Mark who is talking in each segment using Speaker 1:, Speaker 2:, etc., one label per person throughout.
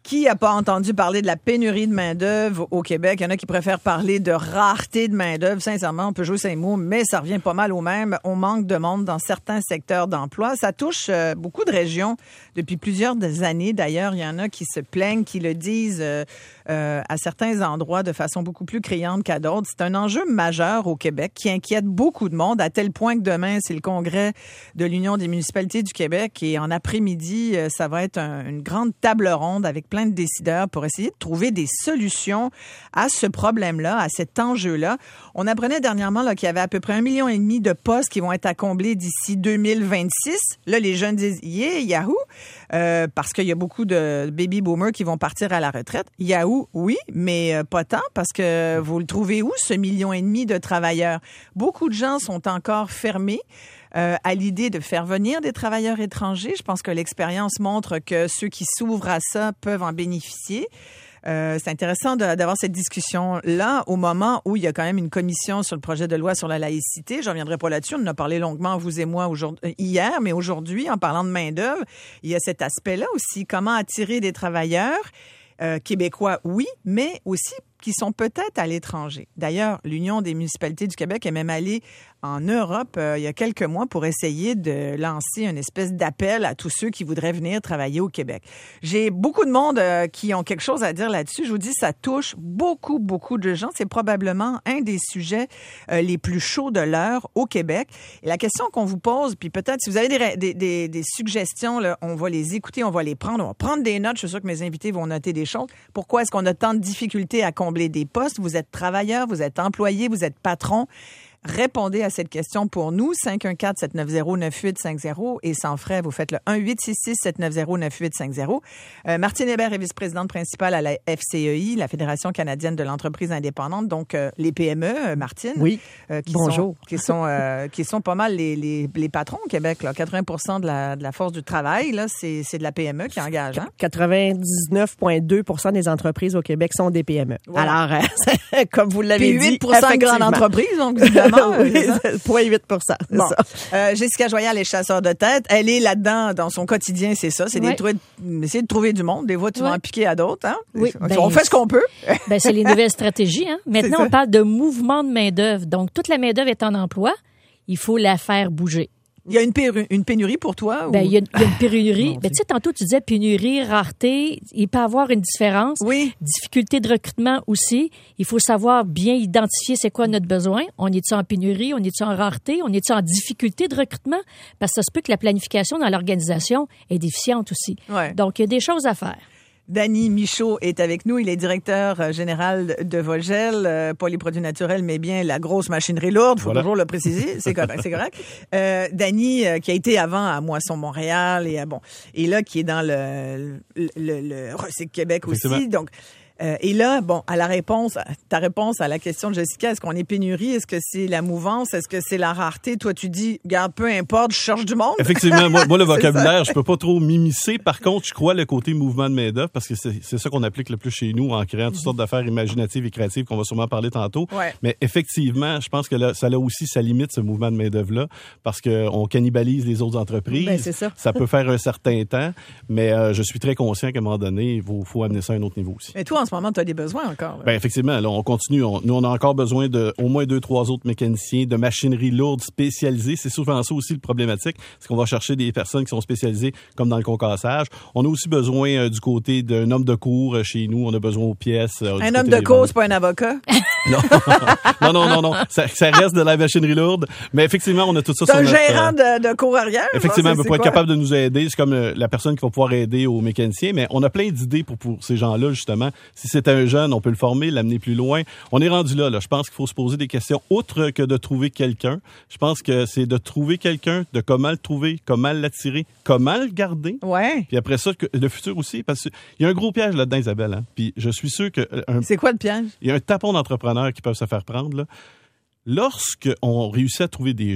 Speaker 1: Qui n'a pas entendu parler de la pénurie de main-d'œuvre au Québec? Il y en a qui préfèrent parler de rareté de main-d'œuvre. Sincèrement, on peut jouer ces mots, mais ça revient pas mal au même. On manque de monde dans certains secteurs d'emploi. Ça touche beaucoup de régions depuis plusieurs années. D'ailleurs, il y en a qui se plaignent, qui le disent à certains endroits de façon beaucoup plus criante qu'à d'autres. C'est un enjeu majeur au Québec qui inquiète beaucoup de monde, à tel point que demain, c'est le congrès de l'Union des municipalités du Québec et en après-midi, ça va être une grande table ronde avec plein de décideurs pour essayer de trouver des solutions à ce problème-là, à cet enjeu-là. On apprenait dernièrement là, qu'il y avait à peu près 1,5 million de postes qui vont être à combler d'ici 2026. Là, les jeunes disent « yeah, Yahoo! » parce qu'il y a beaucoup de baby-boomers qui vont partir à la retraite. Yahoo, oui, mais pas tant, parce que vous le trouvez où, ce 1,5 million de travailleurs? Beaucoup de gens sont encore fermés à l'idée de faire venir des travailleurs étrangers. Je pense que l'expérience montre que ceux qui s'ouvrent à ça peuvent en bénéficier. C'est intéressant d'avoir cette discussion-là au moment où il y a quand même une commission sur le projet de loi sur la laïcité. Je reviendrai pas là-dessus. On en a parlé longuement, vous et moi, hier, mais aujourd'hui, en parlant de main-d'œuvre, il y a cet aspect-là aussi. Comment attirer des travailleurs québécois, oui, mais aussi qui sont peut-être à l'étranger. D'ailleurs, l'Union des municipalités du Québec est même allée en Europe il y a quelques mois pour essayer de lancer une espèce d'appel à tous ceux qui voudraient venir travailler au Québec. J'ai beaucoup de monde qui ont quelque chose à dire là-dessus. Je vous dis, ça touche beaucoup, beaucoup de gens. C'est probablement un des sujets les plus chauds de l'heure au Québec. Et la question qu'on vous pose, puis peut-être si vous avez des suggestions, là, on va les écouter, on va les prendre, on va prendre des notes. Je suis sûre que mes invités vont noter des choses. Pourquoi est-ce qu'on a tant de difficultés à combler des postes? Vous êtes travailleur, vous êtes employé, vous êtes patron. Répondez à cette question pour nous, 514-790-9850 et sans frais, vous faites le 1-866-790-9850. Martine Hébert est vice-présidente principale à la FCEI, la Fédération canadienne de l'entreprise indépendante, donc les PME, Martine.
Speaker 2: Oui,
Speaker 1: bonjour. Qui sont pas mal les patrons au Québec, là. 80% de la force du travail, là, c'est de la PME qui engage. Hein?
Speaker 2: 99,2% des entreprises au Québec sont des PME. Voilà. Alors, comme vous l'avez dit,
Speaker 1: 8% grandes entreprises, donc évidemment.
Speaker 2: Oui, 0,8%.
Speaker 1: Bon. Jessica Joyal est chasseur de tête. Elle est là-dedans dans son quotidien, c'est ça. C'est essayer de trouver du monde. Des fois, tu vas en piquer à d'autres. Hein?
Speaker 3: Oui,
Speaker 1: on fait ce qu'on peut.
Speaker 3: C'est les nouvelles stratégies. Hein? Maintenant, on parle de mouvement de main-d'œuvre. Donc, toute la main-d'œuvre est en emploi. Il faut la faire bouger.
Speaker 1: Il y a une pénurie pour toi?
Speaker 3: Il y a une pénurie. Tu sais, tantôt, tu disais pénurie, rareté. Il peut y avoir une différence.
Speaker 1: Oui.
Speaker 3: Difficulté de recrutement aussi. Il faut savoir bien identifier c'est quoi notre besoin. On est-tu en pénurie? On est-tu en rareté? On est-tu en difficulté de recrutement? Parce que ça se peut que la planification dans l'organisation est déficiente aussi.
Speaker 1: Ouais.
Speaker 3: Donc, il y a des choses à faire.
Speaker 1: Danny Michaud est avec nous. Il est directeur général de Vogel, pas les produits naturels, mais bien la grosse machinerie lourde. Faut toujours le préciser. C'est correct, c'est correct. Danny, qui a été avant à Moisson Montréal et là, qui est dans le Recycle Québec aussi. Donc, et là, ta réponse à la question de Jessica, est-ce qu'on est pénurie? Est-ce que c'est la mouvance? Est-ce que c'est la rareté? Toi, tu dis, regarde, peu importe, je cherche du monde.
Speaker 4: Effectivement, moi le vocabulaire, je peux pas trop m'immiscer. Par contre, je crois le côté mouvement de main-d'œuvre, parce que c'est ça qu'on applique le plus chez nous en créant toutes sortes d'affaires imaginatives et créatives qu'on va sûrement parler tantôt.
Speaker 1: Ouais.
Speaker 4: Mais effectivement, je pense que là, ça a aussi sa limite, ce mouvement de main-d'œuvre-là, parce qu'on cannibalise les autres entreprises.
Speaker 1: C'est ça.
Speaker 4: Ça peut faire un certain temps, mais je suis très conscient qu'à un moment donné, il faut amener ça à un autre niveau aussi.
Speaker 1: Et toi, en ce moment, tu as des besoins encore.
Speaker 4: Effectivement, là, on continue. Nous, on a encore besoin de au moins 2-3 autres mécaniciens, de machinerie lourde spécialisée. C'est souvent ça aussi le problématique, c'est qu'on va chercher des personnes qui sont spécialisées comme dans le concassage. On a aussi besoin du côté d'un homme de cour chez nous. On a besoin aux pièces.
Speaker 1: Un homme de cour, c'est pas un avocat?
Speaker 4: Non. non. Ça reste de la machinerie lourde. Mais effectivement, on a tout ça
Speaker 1: sur
Speaker 4: notre...
Speaker 1: C'est un gérant de cour arrière?
Speaker 4: Effectivement, il peut être capable de nous aider. C'est comme la personne qui va pouvoir aider aux mécaniciens. Mais on a plein d'idées pour ces gens-là, justement. Si c'est un jeune, on peut le former, l'amener plus loin. On est rendu là. Je pense qu'il faut se poser des questions outre que de trouver quelqu'un. Je pense que c'est de trouver quelqu'un, de comment le trouver, comment l'attirer, comment le garder.
Speaker 1: Ouais.
Speaker 4: Puis après ça, le futur aussi. Parce qu'il y a un gros piège là-dedans, Isabelle. Hein? Puis je suis sûr que...
Speaker 1: C'est quoi le piège?
Speaker 4: Il y a un tapon d'entrepreneurs qui peuvent se faire prendre. Là. Lorsqu'on réussit à trouver des gens,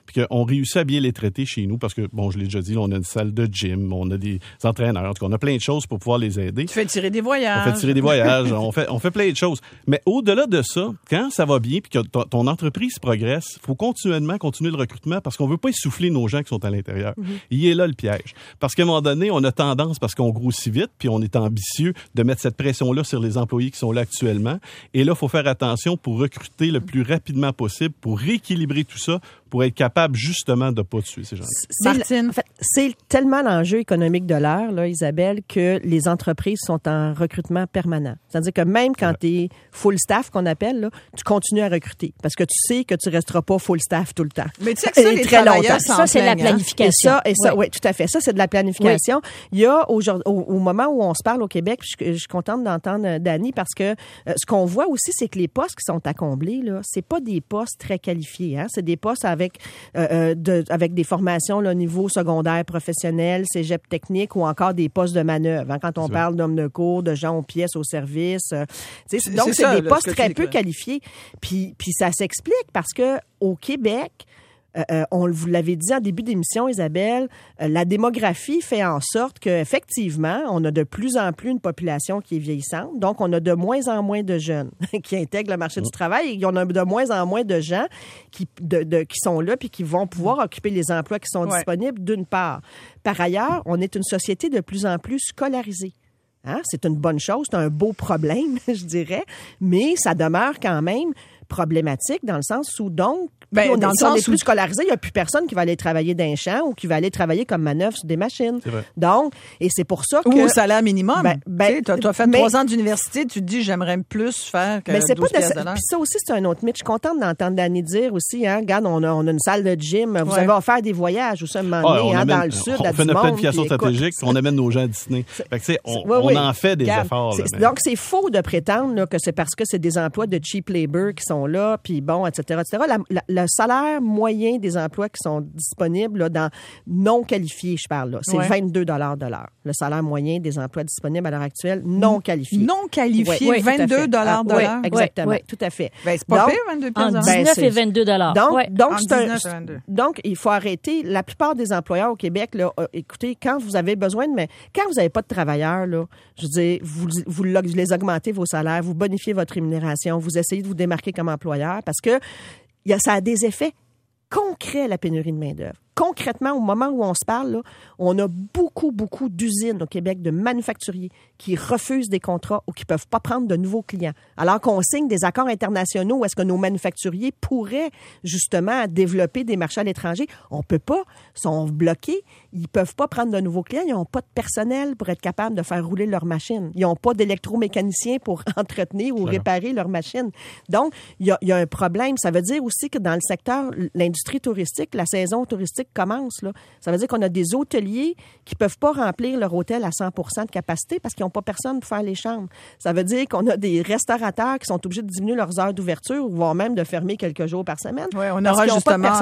Speaker 4: puis qu'on réussit à bien les traiter chez nous parce que, bon, je l'ai déjà dit, on a une salle de gym, on a des entraîneurs, en tout cas, on a plein de choses pour pouvoir les aider.
Speaker 1: Tu fais tirer des voyages.
Speaker 4: On fait tirer des voyages, on fait plein de choses. Mais au-delà de ça, quand ça va bien puis que ton entreprise progresse, il faut continuer le recrutement parce qu'on veut pas essouffler nos gens qui sont à l'intérieur. Il est là le piège. Parce qu'à un moment donné, on a tendance, parce qu'on grossit vite puis on est ambitieux, de mettre cette pression-là sur les employés qui sont là actuellement. Et là, il faut faire attention pour recruter le plus rapidement possible, pour rééquilibrer tout ça, pour être capable justement de ne pas tuer ces gens-là.
Speaker 1: Martine.
Speaker 2: C'est tellement l'enjeu économique de l'heure, là, Isabelle, que les entreprises sont en recrutement permanent. C'est-à-dire que même quand tu es full staff, qu'on appelle, là, tu continues à recruter parce que tu sais que tu resteras pas full staff tout le temps.
Speaker 1: Mais tu sais que ça, les travailleurs
Speaker 3: ça, c'est la planification.
Speaker 2: Et ça, oui, tout à fait. Ça, c'est de la planification. Oui. Il y a au moment où on se parle au Québec, je suis contente d'entendre Dany parce que ce qu'on voit aussi, c'est que les postes qui sont à combler, là, c'est pas des postes très qualifiés. Hein? C'est des postes avec des formations là, au niveau secondaire, professionnel, cégep technique ou encore des postes de manœuvre. Hein? Quand on parle d'hommes de cours, de gens aux pièces, au service. Donc, c'est des postes très peu qualifiés. Puis ça s'explique parce que au Québec, vous l'avez dit en début d'émission, Isabelle, la démographie fait en sorte qu'effectivement, on a de plus en plus une population qui est vieillissante. Donc, on a de moins en moins de jeunes qui intègrent le marché du travail. Et on a de moins en moins de gens qui sont là puis qui vont pouvoir occuper les emplois qui sont disponibles, d'une part. Par ailleurs, on est une société de plus en plus scolarisée. Hein? C'est une bonne chose, c'est un beau problème, je dirais, mais ça demeure quand même problématique dans le sens où, donc, on est plus scolarisé, il n'y a plus personne qui va aller travailler dans un champ ou qui va aller travailler comme manœuvre sur des machines. Donc, et c'est pour ça que...
Speaker 1: Ou au salaire minimum. Tu as fait 3 ans d'université, tu te dis, j'aimerais plus faire que 12 piastres de l'heure.
Speaker 2: Puis ça aussi, c'est un autre mythe. Je suis contente d'entendre Dany dire aussi, hein, regarde, on a une salle de gym, vous avez à faire des voyages aussi un moment donné, dans le sud,
Speaker 4: on fait notre planification stratégique, on amène nos gens à Disney. On en fait des efforts.
Speaker 2: Donc, c'est faux de prétendre là, que c'est parce que c'est des emplois de cheap labor qui sont là, puis bon, etc. Le salaire moyen des emplois qui sont disponibles là, dans non qualifiés, je parle là, c'est 22 de l'heure. Le salaire moyen des emplois disponibles à l'heure actuelle, non qualifiés.
Speaker 1: Non qualifiés, 22 de l'heure.
Speaker 2: Oui, exactement, tout à fait.
Speaker 1: C'est pas pire, 22
Speaker 3: en 19 et 22
Speaker 2: Donc, il faut arrêter. La plupart des employeurs au Québec, là, écoutez, quand vous avez besoin quand vous n'avez pas de travailleurs, là, je veux dire, vous les augmentez vos salaires, vous bonifiez votre rémunération, vous essayez de vous démarquer comme employeur parce que ça a des effets concrets, la pénurie de main-d'œuvre. Concrètement, au moment où on se parle, là, on a beaucoup d'usines au Québec, de manufacturiers qui refusent des contrats ou qui ne peuvent pas prendre de nouveaux clients. Alors qu'on signe des accords internationaux où est-ce que nos manufacturiers pourraient justement développer des marchés à l'étranger. On ne peut pas, ils sont bloqués, ils ne peuvent pas prendre de nouveaux clients, ils n'ont pas de personnel pour être capables de faire rouler leurs machines. Ils n'ont pas d'électromécaniciens pour entretenir ou réparer leurs machines. Donc, il y a un problème. Ça veut dire aussi que dans le secteur, l'industrie touristique, la saison touristique commence. Là. Ça veut dire qu'on a des hôteliers qui peuvent pas remplir leur hôtel à 100% de capacité parce qu'ils n'ont pas personne pour faire les chambres. Ça veut dire qu'on a des restaurateurs qui sont obligés de diminuer leurs heures d'ouverture ou voire même de fermer quelques jours par semaine.
Speaker 1: Oui, on aura justement...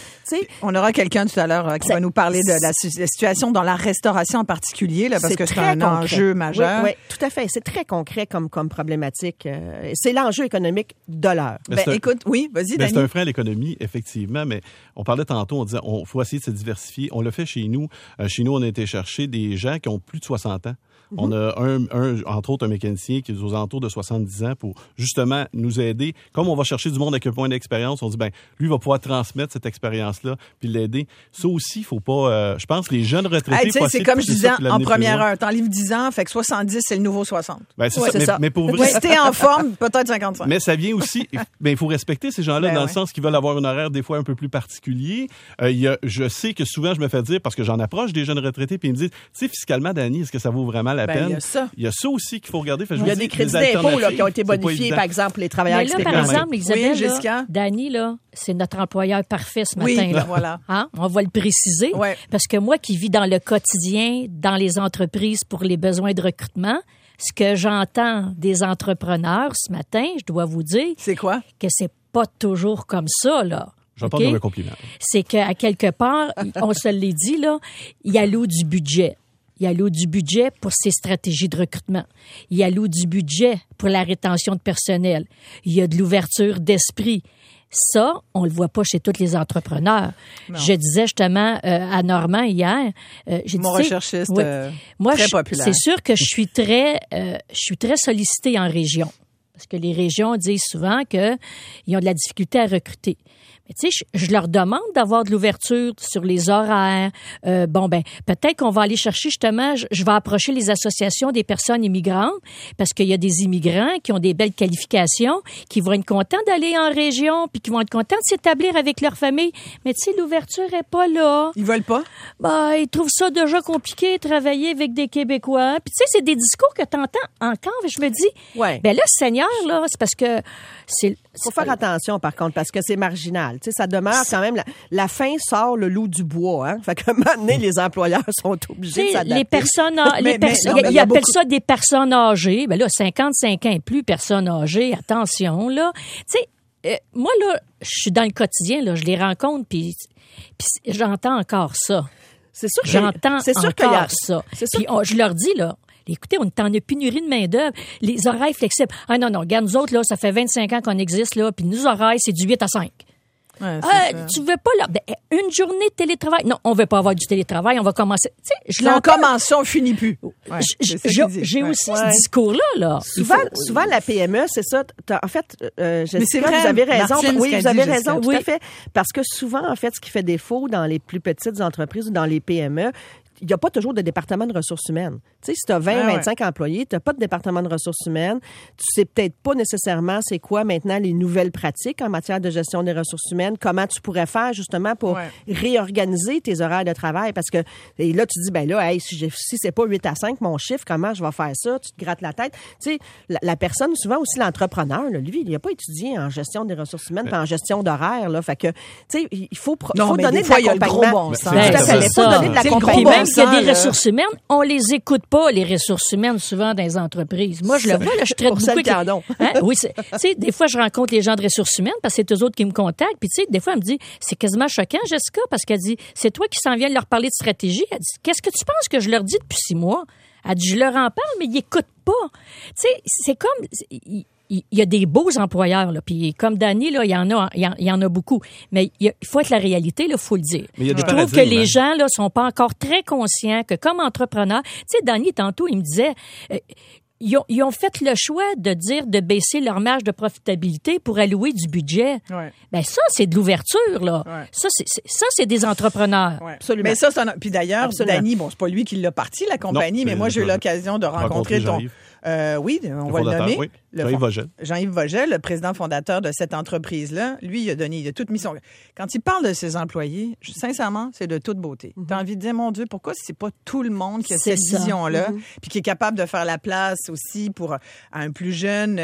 Speaker 1: on aura quelqu'un tout à l'heure qui va nous parler de la situation dans la restauration en particulier, là, parce que c'est un enjeu majeur.
Speaker 2: Oui, tout à fait. C'est très concret comme problématique. C'est l'enjeu économique de l'heure.
Speaker 1: Écoute, oui, vas-y, Dany.
Speaker 4: C'est un frein à l'économie, effectivement, mais on parlait tantôt, on disait, on faut essayer de se diversifier. On l'a fait chez nous. Chez nous, on a été chercher des gens qui ont plus de 60 ans. On a entre autres un mécanicien qui est aux alentours de 70 ans pour justement nous aider. Comme on va chercher du monde avec un point d'expérience, on dit, lui va pouvoir transmettre cette expérience-là puis l'aider. Ça aussi, il faut pas... je pense que les jeunes retraités...
Speaker 1: c'est comme je disais en première heure. T'en livres 10 ans, fait que 70, c'est le nouveau 60.
Speaker 2: C'est ça.
Speaker 4: Mais pour vrai...
Speaker 1: Si t'es en forme, peut-être 55.
Speaker 4: Mais ça vient aussi... il faut respecter ces gens-là dans le sens qu'ils veulent avoir un horaire des fois un peu plus particulier. Je sais que souvent, je me fais dire, parce que j'en approche des jeunes retraités, puis ils me disent, tu sais, fiscalement, Dany, est-ce que ça vaut vraiment la peine? Il y a ça aussi qu'il faut regarder.
Speaker 2: Il y a des crédits d'impôt qui ont été bonifiés, par exemple, les travailleurs
Speaker 3: mais là, par exemple, Isabelle,
Speaker 1: Jessica?
Speaker 3: Dany, là, c'est notre employeur parfait ce matin. Là.
Speaker 1: Voilà.
Speaker 3: Hein? On va le préciser. Ouais. Parce que moi qui vis dans le quotidien, dans les entreprises pour les besoins de recrutement, ce que j'entends des entrepreneurs ce matin, je dois vous dire...
Speaker 1: C'est quoi?
Speaker 3: Que c'est pas toujours comme ça, là.
Speaker 4: J'entends comme un compliment.
Speaker 3: C'est qu'à quelque part, on se l'est dit, là, il y a l'eau du budget. Il y a l'eau du budget pour ses stratégies de recrutement. Il y a l'eau du budget pour la rétention de personnel. Il y a de l'ouverture d'esprit. Ça, on le voit pas chez tous les entrepreneurs.
Speaker 1: Non.
Speaker 3: Je disais justement à Normand hier, j'ai
Speaker 1: Mon
Speaker 3: dit,
Speaker 1: recherchiste
Speaker 3: moi,
Speaker 1: très populaire.
Speaker 3: c'est sûr que je suis très sollicitée en région. Parce que les régions disent souvent qu'ils ont de la difficulté à recruter. Mais tu sais, je leur demande d'avoir de l'ouverture sur les horaires. Peut-être qu'on va aller chercher justement, je vais approcher les associations des personnes immigrantes parce qu'il y a des immigrants qui ont des belles qualifications, qui vont être contents d'aller en région puis qui vont être contents de s'établir avec leur famille. Mais tu sais, l'ouverture est pas là.
Speaker 1: Ils veulent pas?
Speaker 3: Ils trouvent ça déjà compliqué, travailler avec des Québécois. Puis tu sais, c'est des discours que tu entends encore. Et je me dis, là, Seigneur, là, c'est parce que
Speaker 2: faut faire attention, par contre, parce que c'est marginal. Tu sais, ça demeure quand même... La fin sort le loup du bois. Hein? Fait qu'à un moment donné, les employeurs sont obligés de s'adapter.
Speaker 3: Les personnes... Ils appellent ça des personnes âgées. Ben là, 55 ans et plus, personnes âgées, attention, là. Tu sais, moi, là, je suis dans le quotidien, là, je les rencontre, puis j'entends encore ça.
Speaker 2: C'est sûr que
Speaker 3: j'entends encore ça. Puis je leur dis, là, écoutez, on est en pénurie de main-d'œuvre. Les horaires flexibles. Ah non, regarde, nous autres, là, ça fait 25 ans qu'on existe, là, puis nos horaires, c'est du 8 à 5.
Speaker 1: Ouais,
Speaker 3: tu veux pas, là, une journée de télétravail? Non, on veut pas avoir du télétravail, on va commencer. Tu sais,
Speaker 1: on commence ça, on finit plus. Ouais,
Speaker 3: j'ai aussi ce discours-là, là.
Speaker 2: Souvent, la PME, c'est ça. En fait, Jessica,
Speaker 1: vrai,
Speaker 2: vous avez raison.
Speaker 1: Martine,
Speaker 2: Oui, vous avez raison, tout
Speaker 3: oui.
Speaker 2: à fait. Parce que souvent, en fait, ce qui fait défaut dans les plus petites entreprises ou dans les PME, il n'y a pas toujours de département de ressources humaines. Tu sais, si tu as 25 employés, tu n'as pas de département de ressources humaines. Tu sais peut-être pas nécessairement c'est quoi maintenant les nouvelles pratiques en matière de gestion des ressources humaines, comment tu pourrais faire justement pour réorganiser tes horaires de travail. Parce que et là, tu dis, ben là, hey, si c'est pas 8 à 5, mon chiffre, comment je vais faire ça? Tu te grattes la tête. Tu sais, la personne, souvent aussi l'entrepreneur, là, lui, il n'a pas étudié en gestion des ressources humaines, en gestion d'horaires. Là. Fait que, tu sais, il faut donner de l'accompagnement.
Speaker 1: Il
Speaker 2: faut donner de l'accompagnement.
Speaker 3: Il y a des ressources humaines, on les écoute pas, les ressources humaines, souvent dans les entreprises. Moi, je le vois, là, je traite beaucoup. Oui, tu sais, des fois, je rencontre les gens de ressources humaines parce que c'est eux autres qui me contactent. Puis, tu sais, des fois, elle me dit, c'est quasiment choquant, Jessica, parce qu'elle dit, c'est toi qui s'en viens de leur parler de stratégie. Elle dit, qu'est-ce que tu penses que je leur dis depuis 6 mois? Elle dit, je leur en parle, mais ils écoutent pas. Tu sais, c'est comme... Il y a des beaux employeurs, là, puis comme Dany, là, il y en a beaucoup. Mais il faut être la réalité, là, faut le dire.
Speaker 4: Mais il y a
Speaker 3: je trouve que les gens, là, sont pas encore très conscients que comme entrepreneurs, tu sais, Dany, tantôt, il me disait, ils ont fait le choix de baisser leur marge de profitabilité pour allouer du budget.
Speaker 1: Ouais.
Speaker 3: Ben ça, c'est de l'ouverture, là.
Speaker 1: Ouais.
Speaker 3: Ça, c'est des entrepreneurs.
Speaker 1: Ouais.
Speaker 2: Absolument.
Speaker 1: Mais ça, puis d'ailleurs, Dany, bon, c'est pas lui qui l'a parti, la compagnie, mais moi, j'ai eu l'occasion de rencontrer ton... oui, on va le nommer.
Speaker 4: Oui. Jean-Yves Vogel.
Speaker 1: Jean-Yves Vogel, le président fondateur de cette entreprise-là, lui, il a toute mis son... Quand il parle de ses employés, sincèrement, c'est de toute beauté. Tu as envie de dire, mon Dieu, pourquoi c'est pas tout le monde qui a cette vision-là, puis qui est capable de faire la place aussi pour un plus jeune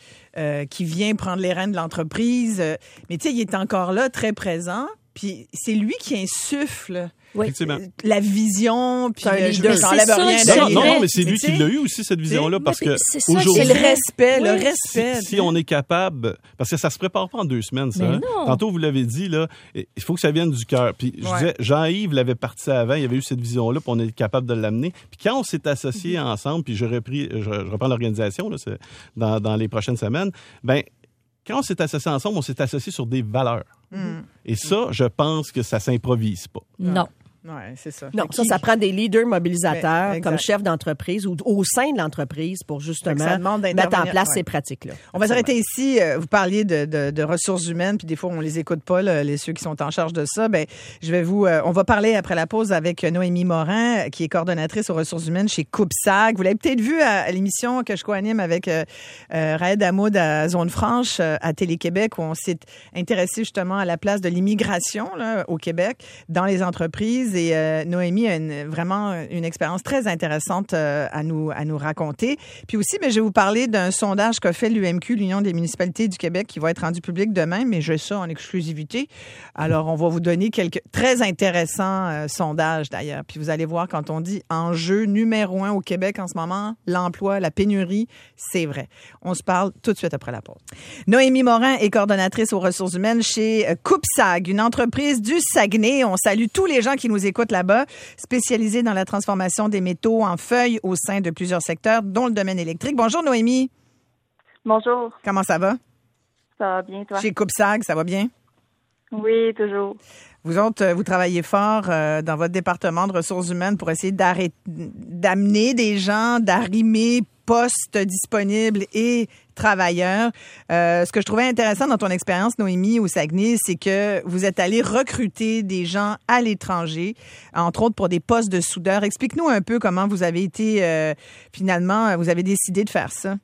Speaker 1: qui vient prendre les rênes de l'entreprise. Mais tu sais, il est encore là, très présent, puis c'est lui qui insuffle...
Speaker 3: Oui.
Speaker 1: La vision, puis je
Speaker 3: me
Speaker 1: s'enlève rien.
Speaker 4: Non, mais c'est lui qui l'a eu aussi, cette vision-là, parce que aujourd'hui...
Speaker 1: C'est le respect.
Speaker 4: Si on est capable... Parce que ça se prépare pas en 2 semaines, ça. Hein? Tantôt, vous l'avez dit, là, il faut que ça vienne du cœur. Puis je disais, Jean-Yves l'avait parti avant, il avait eu cette vision-là, puis on est capable de l'amener. Puis quand on s'est associés ensemble, puis je reprends l'organisation là, dans les prochaines semaines, ben quand on s'est associés ensemble, on s'est associés sur des valeurs. Et ça, je pense que ça s'improvise pas.
Speaker 3: Non.
Speaker 1: Oui, c'est ça.
Speaker 2: Non, ça prend des leaders mobilisateurs comme chefs d'entreprise ou au sein de l'entreprise pour justement mettre en place ces pratiques-là.
Speaker 1: On va s'arrêter ici. Vous parliez de ressources humaines, puis des fois, on les écoute pas, là, ceux qui sont en charge de ça. Ben, on va parler après la pause avec Noémie Morin, qui est coordonnatrice aux ressources humaines chez CoopSAG. Vous l'avez peut-être vu à l'émission que je co-anime avec Raed Hamoud à Zone Franche, à Télé-Québec, où on s'est intéressé justement à la place de l'immigration là, au Québec dans les entreprises. Et Noémie a vraiment une expérience très intéressante à nous raconter. Puis aussi, je vais vous parler d'un sondage qu'a fait l'UMQ, l'Union des municipalités du Québec, qui va être rendu public demain, mais j'ai ça en exclusivité. Alors, on va vous donner quelques très intéressants sondages d'ailleurs. Puis vous allez voir, quand on dit enjeu numéro 1 au Québec en ce moment, l'emploi, la pénurie, c'est vrai. On se parle tout de suite après la pause. Noémie Morin est coordonnatrice aux ressources humaines chez CoopSAG, une entreprise du Saguenay. On salue tous les gens qui nous écoutent là-bas, spécialisée dans la transformation des métaux en feuilles au sein de plusieurs secteurs, dont le domaine électrique. Bonjour Noémie.
Speaker 5: Bonjour.
Speaker 1: Comment ça va?
Speaker 5: Ça va bien, toi?
Speaker 1: Chez Coupsag, ça va bien?
Speaker 5: Oui, toujours.
Speaker 1: Vous autres, vous travaillez fort dans votre département de ressources humaines pour essayer d'amener des gens, d'arrimer postes disponibles et travailleurs. Ce que je trouvais intéressant dans ton expérience, Noémie, au Saguenay, c'est que vous êtes allé recruter des gens à l'étranger, entre autres pour des postes de soudeurs. Explique-nous un peu comment vous avez été, finalement, vous avez décidé de faire ça.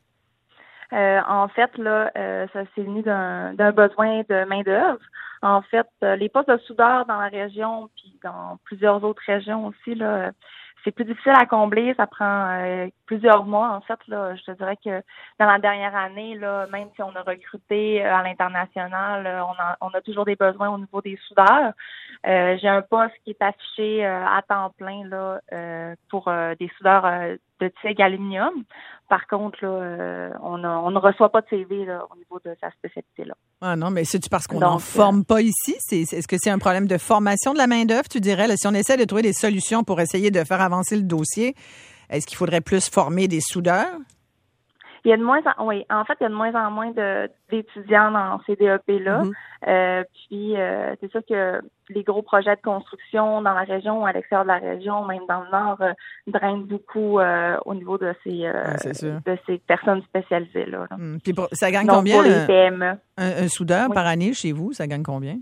Speaker 5: En fait, là, ça s'est venu d'un besoin de main-d'œuvre. En fait, les postes de soudeurs dans la région, puis dans plusieurs autres régions aussi, là, c'est plus difficile à combler. Ça prend plusieurs mois. En fait, là, je te dirais que dans la dernière année, là, même si on a recruté à l'international, on a toujours des besoins au niveau des soudeurs. J'ai un poste qui est affiché à temps plein là pour des soudeurs de TIG aluminium. Par contre, là, on ne reçoit pas de CV là, au niveau de sa spécialité-là.
Speaker 1: Ah non, mais c'est-tu parce qu'on n'en forme pas ici? Est-ce que c'est un problème de formation de la main-d'œuvre, tu dirais? Là, si on essaie de trouver des solutions pour essayer de faire avancer le dossier, est-ce qu'il faudrait plus former des soudeurs?
Speaker 5: Il y a de moins en moins d'étudiants dans ces DEP-là. Puis c'est sûr que les gros projets de construction dans la région ou à l'extérieur de la région, même dans le Nord, drainent beaucoup au niveau de ces personnes spécialisées là.
Speaker 1: Puis ça gagne
Speaker 5: donc,
Speaker 1: combien?
Speaker 5: Pour les PME.
Speaker 1: Un soudeur par année chez vous, ça gagne combien?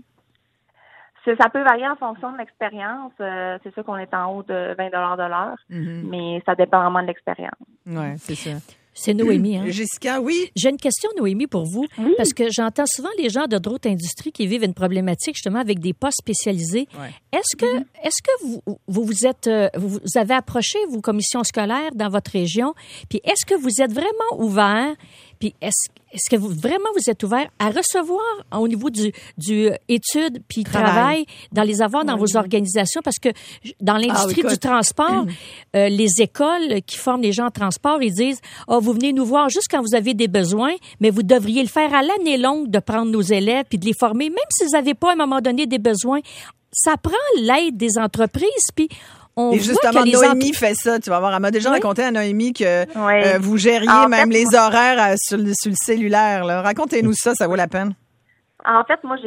Speaker 5: Ça peut varier en fonction de l'expérience. C'est sûr qu'on est en haut de 20 $ de l'heure, mais ça dépend vraiment de l'expérience.
Speaker 1: Oui, c'est ça.
Speaker 3: C'est Noémie, hein?
Speaker 1: Jessica, oui.
Speaker 3: J'ai une question, Noémie, pour vous. Oui. Parce que j'entends souvent les gens de d'autres industries qui vivent une problématique, justement, avec des postes spécialisés. Ouais. Est-ce que vous avez approché vos commissions scolaires dans votre région? Puis est-ce que vous êtes vraiment ouvert? Puis est-ce que vous êtes ouvert à recevoir au niveau du études puis travail dans les avoirs dans vos organisations? Parce que dans l'industrie du transport, les écoles qui forment les gens en transport, ils disent vous venez nous voir juste quand vous avez des besoins, mais vous devriez le faire à l'année longue de prendre nos élèves puis de les former, même si vous n'avez pas à un moment donné des besoins. Ça prend l'aide des entreprises, puis
Speaker 1: et justement, Noémie fait ça. Tu vas voir, elle m'a déjà raconté à Noémie que vous gériez même les horaires sur le cellulaire. Là. Racontez-nous ça vaut la peine.
Speaker 5: En fait, moi,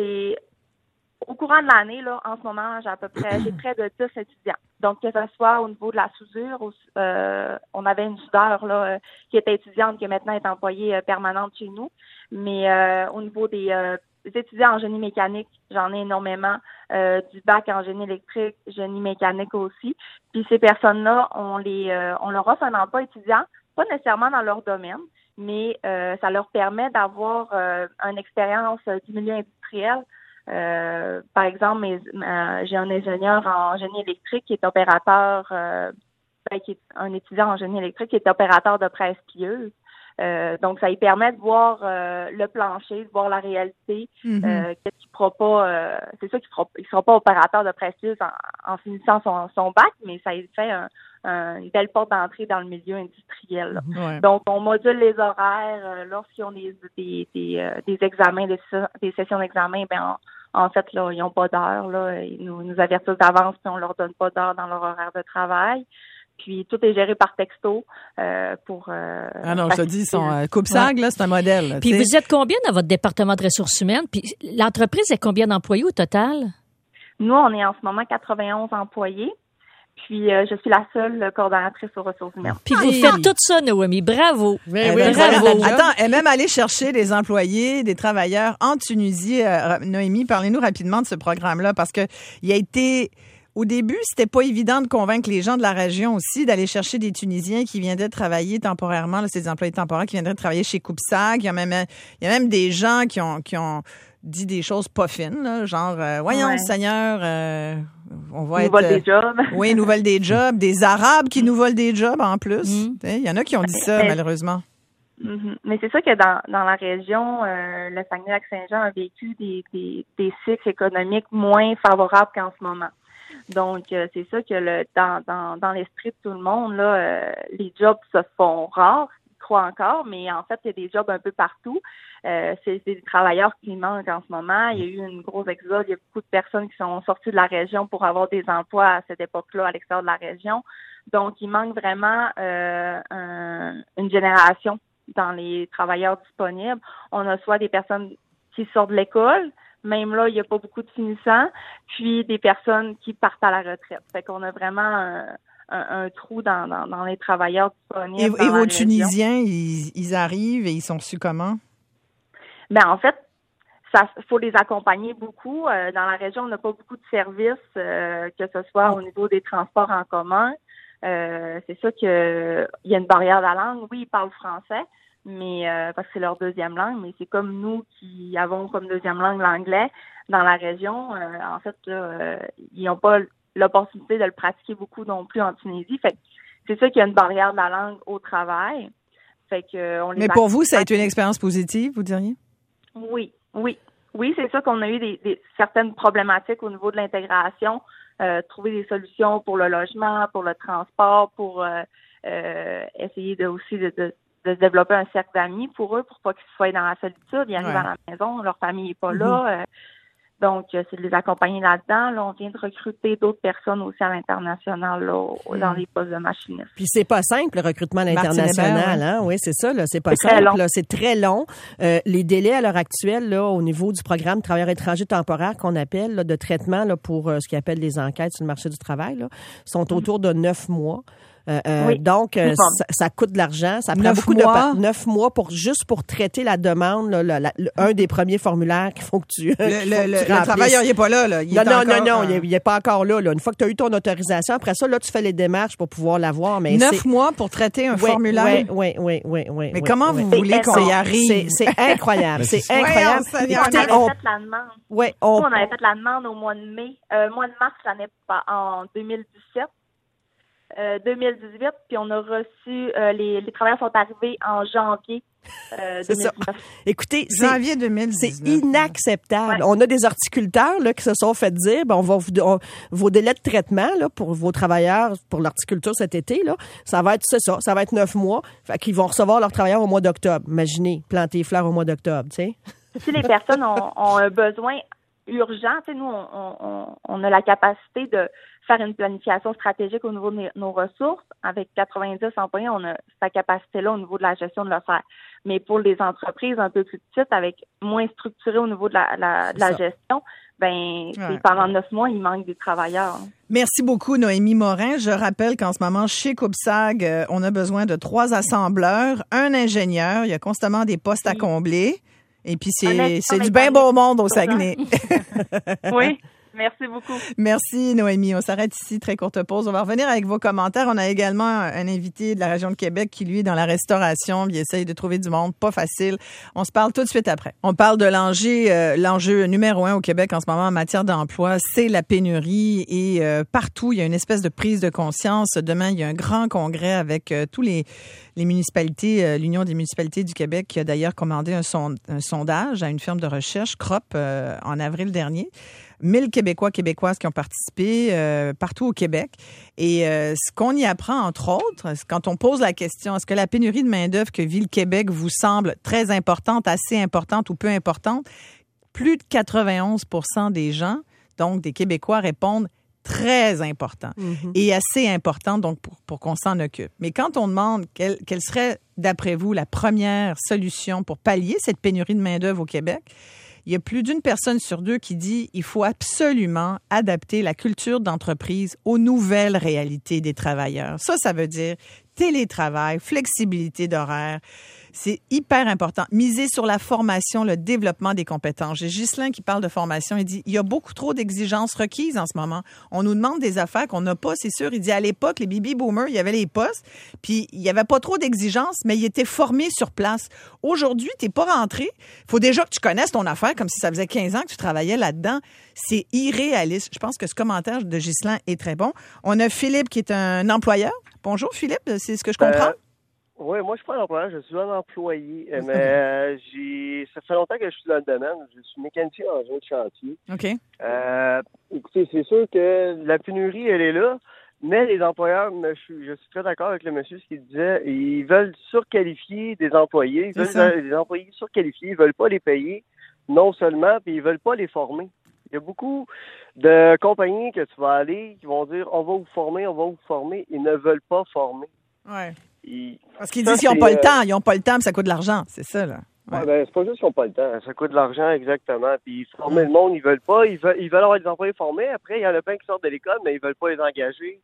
Speaker 5: au courant de l'année, là, en ce moment, j'ai près de 10 étudiants. Donc, que ce soit au niveau de la soudure, on avait une soudeur là qui était étudiante, qui maintenant est employée permanente chez nous. Mais au niveau des étudiants en génie mécanique, j'en ai énormément. Du bac en génie électrique, génie mécanique aussi. Puis ces personnes-là, on leur offre un emploi étudiant, pas nécessairement dans leur domaine, mais ça leur permet d'avoir une expérience du milieu industriel. Par exemple, j'ai un ingénieur en génie électrique qui est opérateur, qui est un étudiant en génie électrique qui est opérateur de presse plieuse. Donc, ça lui permet de voir le plancher, de voir la réalité. Qu'est-ce qu'il fera pas, c'est sûr qu'il sera pas opérateur de presse plieuse en finissant son bac, mais ça lui fait une belle porte d'entrée dans le milieu industriel. Ouais. Donc, on module les horaires lorsqu'ils ont des examens, des sessions d'examen. En fait, là, ils n'ont pas d'heure. Là, ils nous avertissent d'avance, puis on leur donne pas d'heure dans leur horaire de travail. Puis tout est géré par texto pour.
Speaker 1: Ah non, je te dis, ils sont Coupsag, là, c'est un modèle. Là,
Speaker 3: puis vous êtes combien dans votre département de ressources humaines? Puis l'entreprise est combien d'employés au total?
Speaker 5: Nous, on est en ce moment 91 employés. Puis je suis la seule coordonnatrice aux ressources humaines.
Speaker 3: Puis vous faites tout ça, Noémie. Bravo.
Speaker 1: Oui, bravo. Attends, elle est même allée chercher des employés, des travailleurs en Tunisie. Noémie, parlez-nous rapidement de ce programme-là parce que il a été. Au début, c'était pas évident de convaincre les gens de la région aussi d'aller chercher des Tunisiens qui viendraient travailler temporairement, là, c'est des employés temporaires qui viendraient travailler chez Coupsag. Il y a même des gens qui ont dit des choses pas fines, là, genre voyons Seigneur, on va
Speaker 5: nous volent des jobs.
Speaker 1: Oui, nous volent des jobs, des Arabes qui nous volent des jobs en plus. Il y en a qui ont dit ça malheureusement.
Speaker 5: Mais c'est sûr que dans la région, le Saguenay-Lac-Saint-Jean a vécu des cycles économiques moins favorables qu'en ce moment. Donc, c'est ça que dans l'esprit de tout le monde, là, les jobs se font rares, ils croient encore, mais en fait, il y a des jobs un peu partout. C'est des travailleurs qui manquent en ce moment. Il y a eu une grosse exode. Il y a beaucoup de personnes qui sont sorties de la région pour avoir des emplois à cette époque-là à l'extérieur de la région. Donc, il manque vraiment une génération dans les travailleurs disponibles. On a soit des personnes qui sortent de l'école, même là, il n'y a pas beaucoup de finissants, puis des personnes qui partent à la retraite. Fait qu'on a vraiment un trou dans les travailleurs disponibles.
Speaker 1: Et vos Tunisiens, ils arrivent et ils sont reçus comment?
Speaker 5: Ben en fait, faut les accompagner beaucoup. Dans la région, on n'a pas beaucoup de services, que ce soit au niveau des transports en commun. C'est sûr qu'il y a une barrière de la langue. Oui, ils parlent français, mais parce que c'est leur deuxième langue, mais c'est comme nous qui avons comme deuxième langue l'anglais dans la région. En fait, là, ils n'ont pas l'opportunité de le pratiquer beaucoup non plus en Tunisie. Fait que c'est sûr qu'il y a une barrière de la langue au travail. Fait que
Speaker 1: mais pour vous, ça a été une expérience positive, vous diriez?
Speaker 5: Oui, c'est sûr qu'on a eu des certaines problématiques au niveau de l'intégration, trouver des solutions pour le logement, pour le transport, pour essayer de se développer un cercle d'amis pour eux, pour pas qu'ils soient dans la solitude. Ils arrivent à la maison, leur famille est pas là. Donc, c'est de les accompagner là-dedans. Là, on vient de recruter d'autres personnes aussi à l'international, là, dans les postes de machinistes.
Speaker 2: Puis c'est pas simple, le recrutement à l'international, hein? Oui, c'est ça, là. C'est pas
Speaker 5: simple,
Speaker 2: là. C'est très long. Les délais à l'heure actuelle, là, au niveau du programme travailleurs étrangers temporaires qu'on appelle, là, de traitement, là, pour ce qu'ils appellent les enquêtes sur le marché du travail, là, sont autour de 9 mois. Donc, ça coûte de l'argent. Ça prend beaucoup de 9 mois juste pour traiter la demande, là, un des premiers formulaires qu'il faut que tu
Speaker 1: le travailleur, il n'est pas là.
Speaker 2: Non, il n'est pas encore là. Une fois que tu as eu ton autorisation, après ça, là, tu fais les démarches pour pouvoir l'avoir.
Speaker 1: 9 mois pour traiter un formulaire?
Speaker 2: Oui.
Speaker 1: Mais comment vous voulez qu'on y arrive?
Speaker 2: C'est incroyable. C'est incroyable.
Speaker 5: Écoutez, on avait fait la demande.
Speaker 2: On
Speaker 5: avait fait la demande au mois de mai, mois de mars l'année en 2017. 2018, puis on a reçu, les travailleurs sont arrivés en janvier 2019.
Speaker 2: Ça. Écoutez,
Speaker 1: janvier 2019.
Speaker 2: C'est inacceptable. On a des horticulteurs là, qui se sont fait dire, vos délais de traitement là, pour vos travailleurs, pour l'horticulture cet été, là, ça va être 9 mois. Fait qu'ils vont recevoir leurs travailleurs au mois d'octobre. Imaginez, planter les fleurs au mois d'octobre, tu sais.
Speaker 5: Si les personnes ont un besoin urgent, tu sais, nous, on a la capacité de faire une planification stratégique au niveau de nos ressources. Avec 90 employés, on a cette capacité-là au niveau de la gestion de le faire. Mais pour les entreprises un peu plus petites, avec moins structurées au niveau de la gestion, pendant 9 mois, il manque des travailleurs.
Speaker 1: Merci beaucoup, Noémie Morin. Je rappelle qu'en ce moment, chez Coupsag, on a besoin de 3 assembleurs, un ingénieur. Il y a constamment des postes à combler. Et puis, c'est du bien beau monde au Saguenay.
Speaker 5: Oui. Merci beaucoup.
Speaker 1: Merci, Noémie. On s'arrête ici. Très courte pause. On va revenir avec vos commentaires. On a également un invité de la région de Québec qui, lui, est dans la restauration. Il essaye de trouver du monde. Pas facile. On se parle tout de suite après. On parle de l'enjeu numéro 1 au Québec en ce moment en matière d'emploi. C'est la pénurie et partout, il y a une espèce de prise de conscience. Demain, il y a un grand congrès avec tous les municipalités, l'Union des municipalités du Québec qui a d'ailleurs commandé un sondage à une firme de recherche, CROP, en avril dernier. 1000 Québécoises qui ont participé partout au Québec. Et ce qu'on y apprend, entre autres, quand on pose la question, est-ce que la pénurie de main-d'œuvre que vit le Québec vous semble très importante, assez importante ou peu importante? Plus de 91% des gens, donc des Québécois, répondent très important et assez important, donc pour qu'on s'en occupe. Mais quand on demande quelle serait, d'après vous, la première solution pour pallier cette pénurie de main-d'œuvre au Québec, il y a plus d'une personne sur 2 qui dit qu'il faut absolument adapter la culture d'entreprise aux nouvelles réalités des travailleurs. Ça veut dire télétravail, flexibilité d'horaire. C'est hyper important. Miser sur la formation, le développement des compétences. J'ai Ghislain qui parle de formation. Il dit, il y a beaucoup trop d'exigences requises en ce moment. On nous demande des affaires qu'on n'a pas, c'est sûr. Il dit, à l'époque, les baby boomers, il y avait les postes, puis il n'y avait pas trop d'exigences, mais ils étaient formés sur place. Aujourd'hui, tu n'es pas rentré. Il faut déjà que tu connaisses ton affaire comme si ça faisait 15 ans que tu travaillais là-dedans. C'est irréaliste. Je pense que ce commentaire de Ghislain est très bon. On a Philippe qui est un employeur. Bonjour Philippe, c'est ce que je comprends?
Speaker 6: Oui, moi je suis pas un employeur, je suis un employé. Mais ça fait longtemps que je suis dans le domaine. Je suis mécanicien en génie de chantier.
Speaker 1: OK.
Speaker 6: Écoutez, c'est sûr que la pénurie, elle est là, mais les employeurs, je suis très d'accord avec le monsieur, ce qu'il disait, ils veulent surqualifier des employés. Ils veulent des employés surqualifiés, ils veulent pas les payer, non seulement, puis ils veulent pas les former. Il y a beaucoup de compagnies que tu vas aller qui vont dire on va vous former, ils ne veulent pas former.
Speaker 1: Ouais. Parce qu'ils disent qu'ils n'ont pas le temps. Ils n'ont pas le temps, mais ça coûte de l'argent. C'est ça, là.
Speaker 6: Ouais. C'est pas juste qu'ils n'ont pas le temps. Ça coûte de l'argent, exactement. Puis former le monde, ils veulent pas. Ils veulent avoir des employés formés. Après, il y en a plein qui sortent de l'école, mais ils veulent pas les engager.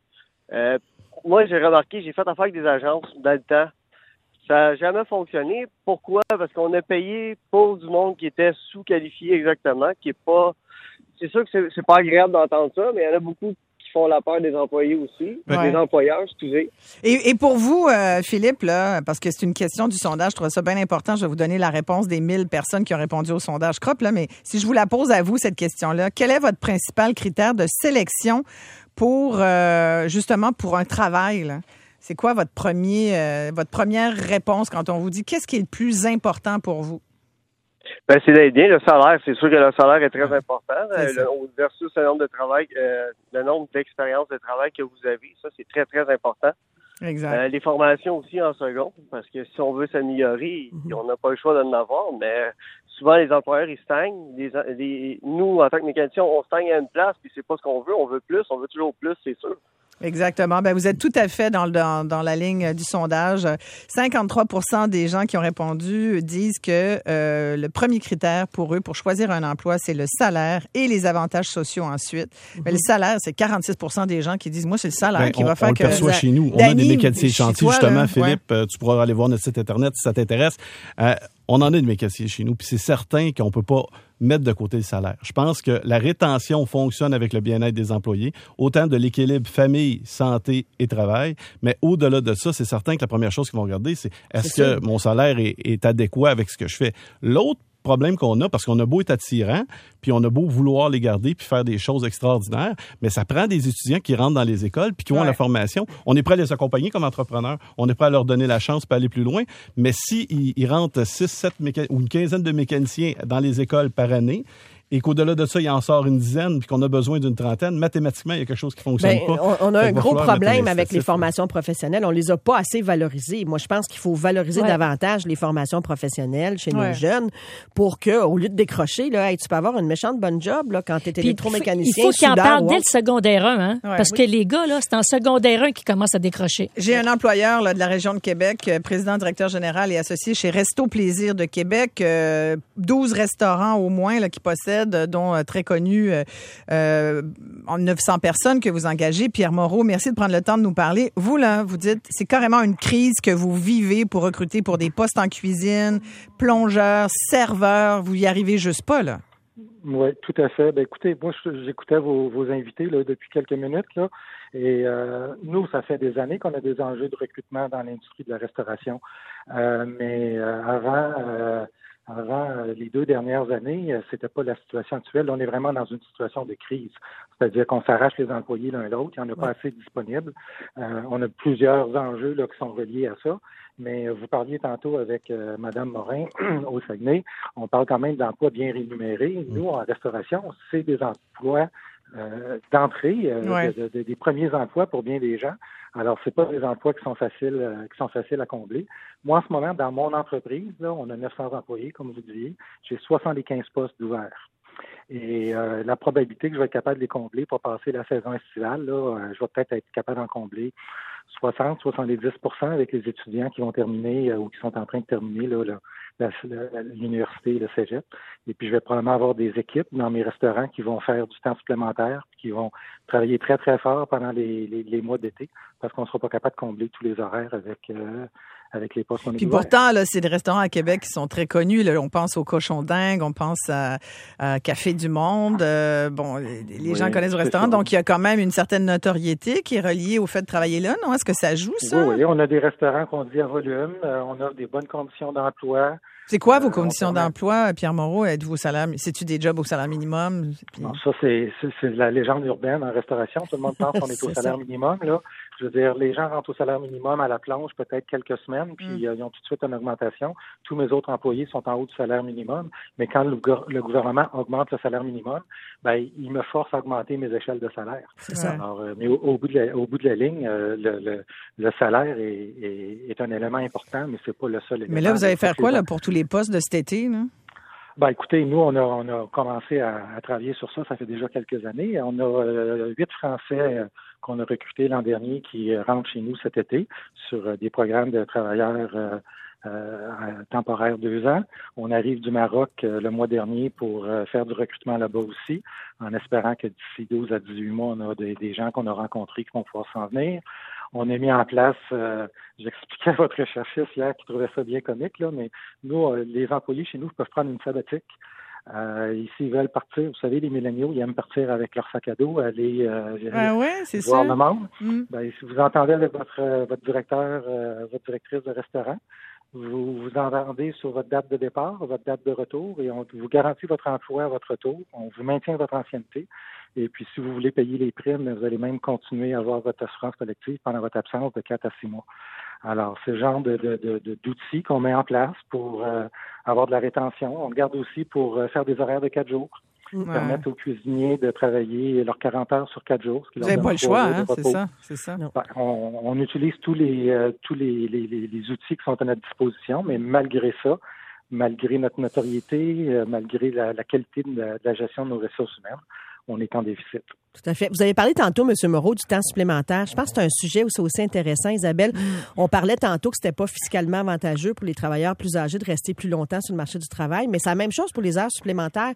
Speaker 6: Moi, j'ai remarqué, j'ai fait affaire avec des agences dans le temps. Ça n'a jamais fonctionné. Pourquoi? Parce qu'on a payé pour du monde qui était sous-qualifié exactement, qui est pas... C'est sûr que c'est pas agréable d'entendre ça, mais il y en a beaucoup qui font la peur des employés aussi, des employeurs, excusez.
Speaker 1: Et pour vous, Philippe, là, parce que c'est une question du sondage, je trouve ça bien important, je vais vous donner la réponse des 1000 personnes qui ont répondu au sondage CROP, là, mais si je vous la pose à vous, cette question-là, quel est votre principal critère de sélection pour, justement, pour un travail, là? C'est quoi votre première réponse quand on vous dit qu'est-ce qui est le plus important pour vous?
Speaker 6: C'est d'être bien. Le salaire, c'est sûr que le salaire est très important. Versus le nombre de travail, le nombre d'expériences de travail que vous avez, ça, c'est très, très important.
Speaker 1: Exact.
Speaker 6: Les formations aussi en second, parce que si on veut s'améliorer, on n'a pas le choix d'en avoir, mais souvent les employeurs, ils stagnent. Nous, en tant que mécaniciens, on stagne à une place, puis c'est pas ce qu'on veut plus, on veut toujours plus, c'est sûr.
Speaker 1: Exactement. Vous êtes tout à fait dans la ligne du sondage. 53% des gens qui ont répondu disent que le premier critère pour eux, pour choisir un emploi, c'est le salaire et les avantages sociaux ensuite. Mais le salaire, c'est 46% des gens qui disent, moi, c'est le salaire qui va faire que...
Speaker 4: On le perçoit chez nous. On a des mécaniciens chantiers, justement, là, Philippe. Tu pourras aller voir notre site Internet si ça t'intéresse. On en a des mécaniciens chez nous, puis c'est certain qu'on peut pas mettre de côté le salaire. Je pense que la rétention fonctionne avec le bien-être des employés, autant de l'équilibre famille, santé et travail, mais au-delà de ça, c'est certain que la première chose qu'ils vont regarder, c'est est-ce que mon salaire est adéquat avec ce que je fais. L'autre problème qu'on a, parce qu'on a beau être attirant, puis on a beau vouloir les garder puis faire des choses extraordinaires, mais ça prend des étudiants qui rentrent dans les écoles puis qui ont la formation. On est prêt à les accompagner comme entrepreneurs. On est prêt à leur donner la chance pour aller plus loin. Mais si ils rentrent 6, 7 ou une quinzaine de mécaniciens dans les écoles par année, et qu'au-delà de ça, il en sort une dizaine, puis qu'on a besoin d'une trentaine, mathématiquement, il y a quelque chose qui fonctionne pas.
Speaker 2: On a un gros problème avec les formations professionnelles. On les a pas assez valorisées. Moi, je pense qu'il faut valoriser davantage les formations professionnelles chez nos jeunes pour que, au lieu de décrocher, là, tu peux avoir une méchante bonne job là, quand tu es électromécanicien.
Speaker 3: Il faut qu'ils en parlent dès le secondaire 1, hein? Parce que les gars, là, c'est en secondaire 1 qu'ils commencent à décrocher.
Speaker 1: J'ai un employeur là, de la région de Québec, président, directeur général et associé chez Resto Plaisir de Québec, 12 restaurants au moins là, qui possèdent, dont très connu, 900 personnes que vous engagez. Pierre Moreau, merci de prendre le temps de nous parler. Vous, là, vous dites, c'est carrément une crise que vous vivez pour recruter pour des postes en cuisine, plongeurs, serveurs. Vous y arrivez juste pas, là.
Speaker 7: Oui, tout à fait. Écoutez, moi, j'écoutais vos invités là, depuis quelques minutes, là, et nous, ça fait des années qu'on a des enjeux de recrutement dans l'industrie de la restauration. Mais avant les 2 dernières années, c'était pas la situation actuelle. On est vraiment dans une situation de crise. C'est-à-dire qu'on s'arrache les employés l'un l'autre. Il n'y en a pas assez disponibles. On a plusieurs enjeux là, qui sont reliés à ça. Mais vous parliez tantôt avec Mme Morin au Saguenay. On parle quand même d'emplois bien rémunérés. Nous, en restauration, c'est des emplois d'entrée, des premiers emplois pour bien des gens. Alors, c'est pas des emplois qui sont faciles à combler. Moi, en ce moment, dans mon entreprise, là, on a 900 employés, comme vous disiez. J'ai 75 postes ouverts. Et la probabilité que je vais être capable de les combler pour passer la saison estivale, là, je vais peut-être être capable d'en combler 60-70% avec les étudiants qui vont terminer ou qui sont en train de terminer là, l'université et le cégep. Et puis, je vais probablement avoir des équipes dans mes restaurants qui vont faire du temps supplémentaire, qui vont travailler très, très fort pendant les mois d'été, parce qu'on ne sera pas capable de combler tous les horaires avec les postes qu'on a.
Speaker 1: Puis pourtant, là, c'est des restaurants à Québec qui sont très connus. Là. On pense au Cochon d'Inde, on pense à Café du Monde. Les gens connaissent le restaurant, donc il y a quand même une certaine notoriété qui est reliée au fait de travailler là, non? Est-ce que ça joue, ça?
Speaker 7: Oui, on a des restaurants qu'on dit à volume. On a des bonnes conditions d'emploi.
Speaker 1: C'est quoi vos conditions d'emploi, Pierre Moreau? Êtes-vous au salaire? C'est-tu des jobs au salaire minimum?
Speaker 7: Non, ça, c'est la légende urbaine en restauration. Tout le monde pense qu'on est au salaire minimum, là. Je veux dire, les gens rentrent au salaire minimum à la planche peut-être quelques semaines, puis ils ont tout de suite une augmentation. Tous mes autres employés sont en haut du salaire minimum, mais quand le gouvernement augmente le salaire minimum, il me force à augmenter mes échelles de salaire.
Speaker 1: C'est ça.
Speaker 7: Alors, mais au bout de la ligne, le salaire est un élément important, mais c'est pas le seul élément.
Speaker 1: Mais là, vous allez faire quoi là pour tous les postes de cet été, là?
Speaker 7: Écoutez, nous, on a commencé à travailler sur ça. Ça fait déjà quelques années. On a 8 Français qu'on a recrutés l'an dernier qui rentrent chez nous cet été sur des programmes de travailleurs temporaires 2 ans. On arrive du Maroc le mois dernier pour faire du recrutement là-bas aussi, en espérant que d'ici 12 à 18 mois, on a des gens qu'on a rencontrés qui vont pouvoir s'en venir. On a mis en place, j'expliquais à votre recherchiste hier qui trouvait ça bien comique, là, mais nous, les employés chez nous peuvent prendre une sabbatique. S'ils veulent partir, vous savez, les milléniaux, ils aiment partir avec leur sac à dos, aller voir le monde. Ben, si vous entendez avec votre directeur, votre directrice de restaurant, vous entendez sur votre date de départ, votre date de retour, et on vous garantit votre emploi à votre retour. On vous maintient votre ancienneté. Et puis, si vous voulez payer les primes, vous allez même continuer à avoir votre assurance collective pendant votre absence de 4 à 6 mois. Alors, c'est le genre d'outils qu'on met en place pour avoir de la rétention. On le garde aussi pour faire des horaires de 4 jours. Permettre aux cuisiniers de travailler leurs 40 heures sur 4 jours.
Speaker 1: Vous n'avez pas le choix, hein? C'est ça.
Speaker 7: Ben, on utilise tous les outils qui sont à notre disposition, mais malgré ça, malgré notre notoriété, malgré la qualité de la gestion de nos ressources humaines, on est en déficit.
Speaker 2: Tout à fait. Vous avez parlé tantôt, M. Moreau, du temps supplémentaire. Je pense que c'est un sujet aussi intéressant, Isabelle. On parlait tantôt que c'était pas fiscalement avantageux pour les travailleurs plus âgés de rester plus longtemps sur le marché du travail, mais c'est la même chose pour les heures supplémentaires.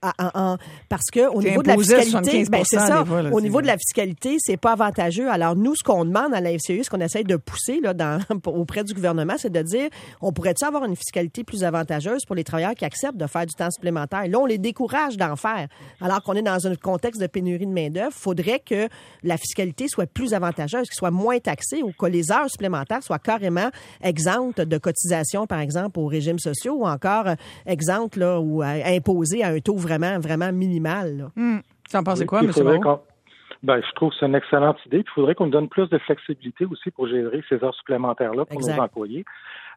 Speaker 2: Parce que au niveau de la fiscalité, c'est ça. Au niveau de la fiscalité, c'est pas avantageux. Alors nous, ce qu'on demande à la FCE, ce qu'on essaye de pousser là auprès du gouvernement, c'est de dire, on pourrait-tu avoir une fiscalité plus avantageuse pour les travailleurs qui acceptent de faire du temps supplémentaire. Là, on les décourage d'en faire. Alors qu'on est dans un contexte de pénurie de main-d'œuvre, faudrait que la fiscalité soit plus avantageuse, qu'elle soit moins taxée, ou que les heures supplémentaires soient carrément exemptes de cotisation, par exemple, aux régimes sociaux, ou encore exemptes là, ou imposées à un taux vraiment minimal.
Speaker 1: Tu en penses quoi, M. Moreau?
Speaker 7: Je trouve que c'est une excellente idée. Il faudrait qu'on nous donne plus de flexibilité aussi pour gérer ces heures supplémentaires-là pour nos employés.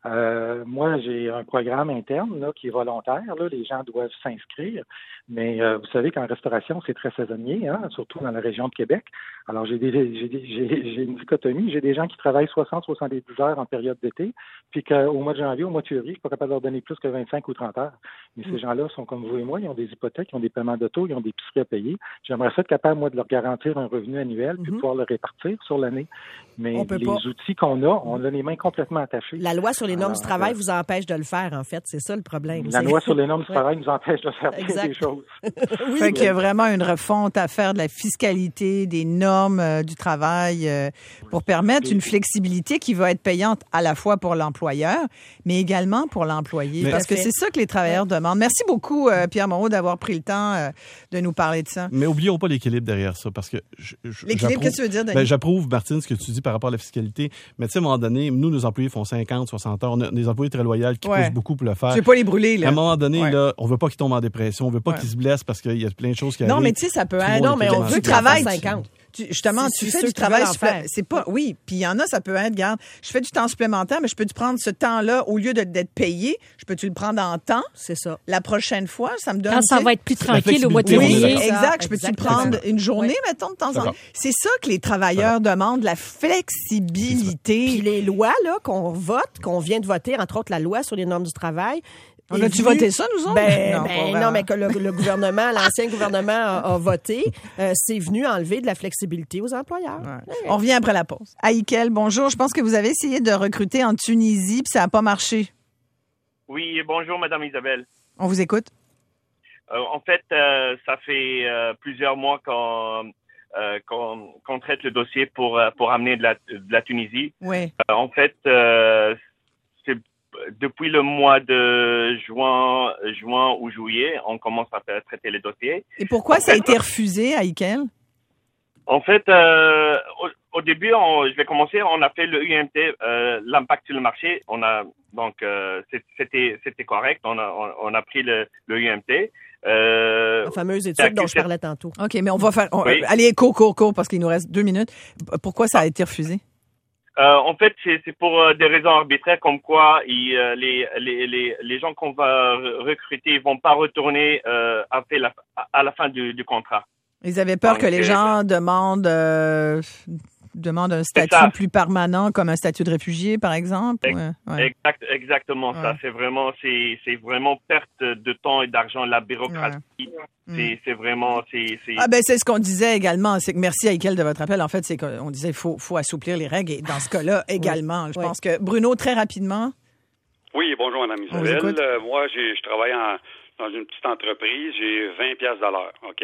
Speaker 7: Moi, j'ai un programme interne là, qui est volontaire. Là, les gens doivent s'inscrire. Mais vous savez qu'en restauration, c'est très saisonnier, hein, surtout dans la région de Québec. Alors, j'ai une dichotomie. J'ai des gens qui travaillent 60-70 heures en période d'été, puis qu'au mois de janvier, au mois de février, je ne suis pas capable de leur donner plus que 25 ou 30 heures. Mais ces gens-là sont comme vous et moi. Ils ont des hypothèques, ils ont des paiements d'auto, ils ont des épiceries à payer. J'aimerais ça être capable, moi, de leur garantir un revenu annuel, puis de pouvoir le répartir sur l'année. Mais les outils qu'on a, on a les mains complètement attachées.
Speaker 2: La loi sur les normes du travail vous empêche de le faire, en fait. C'est ça le problème.
Speaker 7: La loi sur les normes du travail nous empêche de faire des choses.
Speaker 1: Fait qu'il y a vraiment une refonte à faire de la fiscalité, des normes du travail pour permettre une flexibilité qui va être payante à la fois pour l'employeur, mais également pour l'employé. Parce que c'est ça que les travailleurs demandent. Merci beaucoup, Pierre Moreau, d'avoir pris le temps de nous parler de ça.
Speaker 4: Mais oublions pas l'équilibre derrière ça, parce que
Speaker 1: l'équilibre, qu'est-ce que tu veux dire, Denis?
Speaker 4: J'approuve, Martine, ce que tu dis par rapport à la fiscalité. Mais tu sais, à un moment donné, nous, nos employés font 50, 60 heures. On a des employés très loyaux qui poussent beaucoup pour le faire.
Speaker 1: Je vais pas les brûler, là.
Speaker 4: À un moment donné, là, on veut pas qu'ils tombent en dépression. On veut pas qu'ils se blessent parce qu'il y a plein de choses qui arrivent.
Speaker 1: Non, mais tu sais, ça peut être. Non, mais on veut travailler 50. Justement, tu fais du travail supplémentaire. C'est pas, oui. Puis il y en a, ça peut être, regarde, je fais du temps supplémentaire, mais je peux-tu prendre ce temps-là au lieu d'être payé? Je peux-tu le prendre en temps?
Speaker 2: C'est ça.
Speaker 1: La prochaine fois, ça me donne.
Speaker 3: Quand ça va être plus tranquille au mois de février.
Speaker 1: Oui, exact. Je peux-tu le prendre une journée, mettons, de temps en temps? C'est ça que les travailleurs demandent, la flexibilité.
Speaker 2: Puis les lois, là, qu'on vote, qu'on vient de voter, entre autres la loi sur les normes du travail.
Speaker 1: On a-tu voté ça, nous autres?
Speaker 2: Non, mais que le gouvernement, l'ancien gouvernement a voté, c'est venu enlever de la flexibilité aux employeurs.
Speaker 1: Ouais. On revient après la pause. Aïkel, bonjour. Je pense que vous avez essayé de recruter en Tunisie, puis ça n'a pas marché.
Speaker 8: Oui, bonjour, Madame Isabelle.
Speaker 1: On vous écoute.
Speaker 8: En fait, ça fait plusieurs mois qu'on traite le dossier pour amener de la Tunisie.
Speaker 1: Oui.
Speaker 8: En fait, c'est depuis le mois de juin ou juillet, on commence à traiter les dossiers.
Speaker 1: Et pourquoi ça a été refusé, Aïkel?
Speaker 8: En fait, au début, je vais commencer, on a fait le UMT, l'impact sur le marché. C'était correct. On a pris le UMT.
Speaker 2: La fameuse étude dont je parlais tantôt.
Speaker 1: OK, mais on va faire... Allez, court, parce qu'il nous reste 2 minutes. Pourquoi ça a été refusé?
Speaker 8: En fait, c'est pour des raisons arbitraires, comme quoi les gens qu'on va recruter vont pas retourner à la fin du contrat.
Speaker 1: Ils avaient peur que les gens demandent demandent un statut plus permanent, comme un statut de réfugié, par exemple.
Speaker 8: Exactement ça. C'est vraiment perte de temps et d'argent, la bureaucratie. C'est vraiment...
Speaker 1: c'est ce qu'on disait également. C'est que merci à Ikel de votre appel. En fait, c'est qu'on disait qu'il faut assouplir les règles. Et dans ce cas-là, également. Je pense que... Bruno, très rapidement.
Speaker 9: Oui, bonjour, Mme Isabelle. Moi, je travaille dans une petite entreprise. J'ai 20$ de l'heure, OK?